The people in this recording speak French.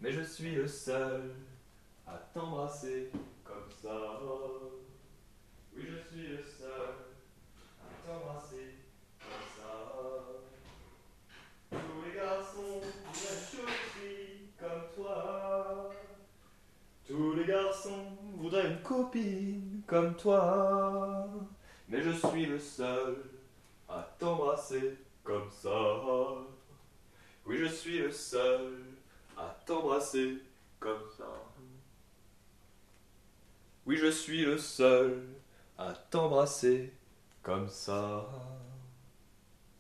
mais je suis le seul à t'embrasser comme ça. Oui, je suis le seul à t'embrasser comme ça. Tous les garçons voudraient choupi comme toi. Tous les garçons voudraient une copine comme toi. Mais je suis le seul à t'embrasser comme ça. Oui, je suis le seul à t'embrasser comme ça. Oui, je suis le seul à t'embrasser comme ça.